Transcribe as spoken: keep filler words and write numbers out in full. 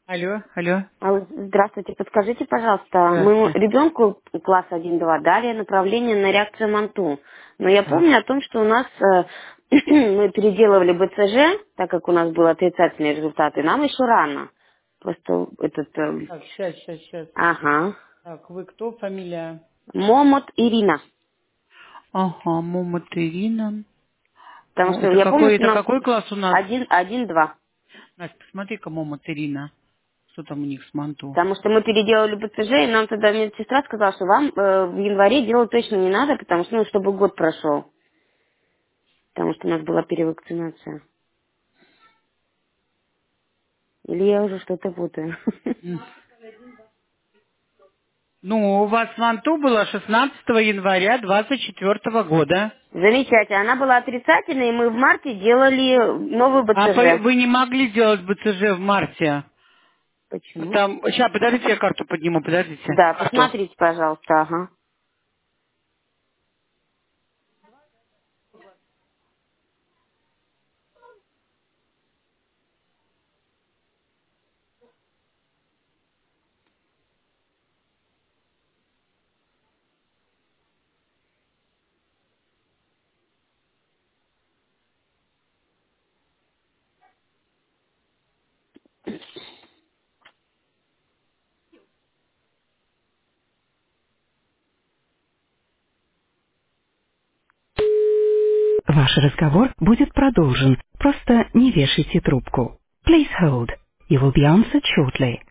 Алло, алло. А, Здравствуйте, подскажите, пожалуйста, моему Здравствуйте. ребенку класс один-два дали направление на реакцию Манту. Но я Так, помню о том, что у нас э, мы переделывали бэ цэ жэ, так как у нас были отрицательные результаты, нам еще рано. Просто этот... э, так, сейчас, сейчас, сейчас. ага. Так, вы кто? Фамилия? Момот Ирина. Ага, Момот Ирина. Потому О, что это я помню, какой, что это нам какой класс у нас? один, один-два. Настя, посмотри-ка, Момот Ирина. Что там у них с Манту? Потому что мы переделали бэ цэ жэ, и нам тогда медсестра сказала, что вам э, в январе делать точно не надо, потому что, ну, чтобы год прошел. Потому что у нас была перевакцинация. Или я уже что-то путаю. М. Ну, у вас Манту было шестнадцатого января двадцать четвёртого года. Замечательно. Она была отрицательной, и мы в марте делали новую А по- бэ цэ жэ. вы не могли сделать бэ цэ жэ в марте? Почему? Там, сейчас, подождите, я карту подниму, подождите. Да, Карту. посмотрите, пожалуйста, ага. Ваш разговор будет продолжен. Просто не вешайте трубку. Please hold. You will be answered shortly.